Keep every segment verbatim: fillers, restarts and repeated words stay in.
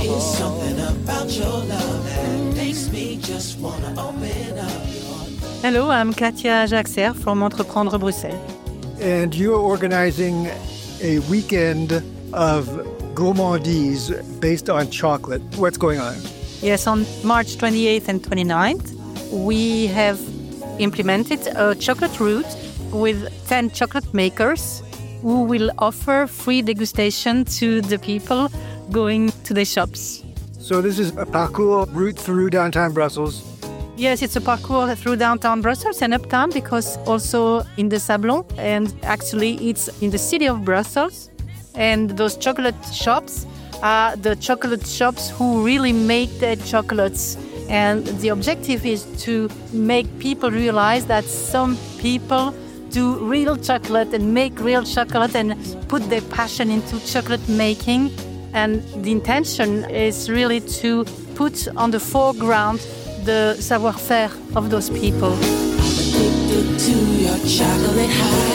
It's something about your love that makes me just want to open up. Hello, I'm Katia Jaxer from Entreprendre Bruxelles. And you're organizing a weekend of gourmandise based on chocolate. What's going on? Yes, on March twenty-eighth and twenty-ninth, we have implemented a chocolate route with ten chocolate makers who will offer free degustation to the people going to the shops. So this is a parcours route through downtown Brussels. Yes, it's a parcours through downtown Brussels and uptown, because also in the Sablon, and actually it's in the city of Brussels. And those chocolate shops are the chocolate shops who really make their chocolates. And the objective is to make people realize that some people do real chocolate and make real chocolate and put their passion into chocolate making. And the intention is really to put on the foreground the savoir-faire of those people. I'm addicted to your chocolate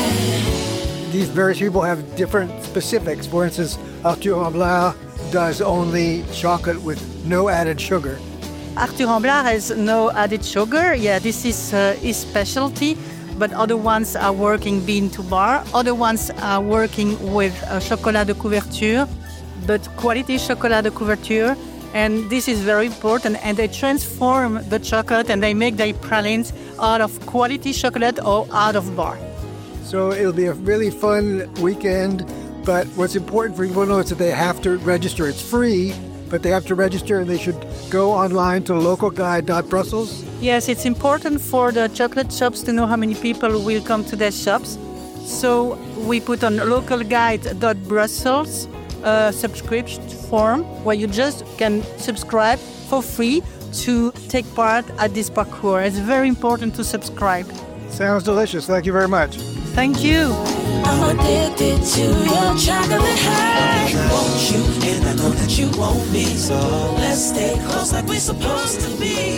high. These various people have different specifics. For instance, Arthur Amblard does only chocolate with no added sugar. Arthur Amblard has no added sugar. Yeah, this is uh, his specialty. But other ones are working bean to bar. Other ones are working with uh, chocolat de couverture, but quality chocolat de couverture. And this is very important. And they transform the chocolate and they make their pralines out of quality chocolate or out of bar. So it'll be a really fun weekend. But what's important for people to know is that they have to register. It's free, but they have to register, and they should go online to local guide dot brussels. Yes, it's important for the chocolate shops to know how many people will come to their shops. So we put on local guide dot brussels a subscription form where you just can subscribe for free to take part at this parcours. It's very important to subscribe. Sounds delicious. Thank you very much. Thank you. I'm addicted to your chocolate high. I want you, and I know that you want me. So let's stay close like we're supposed to be.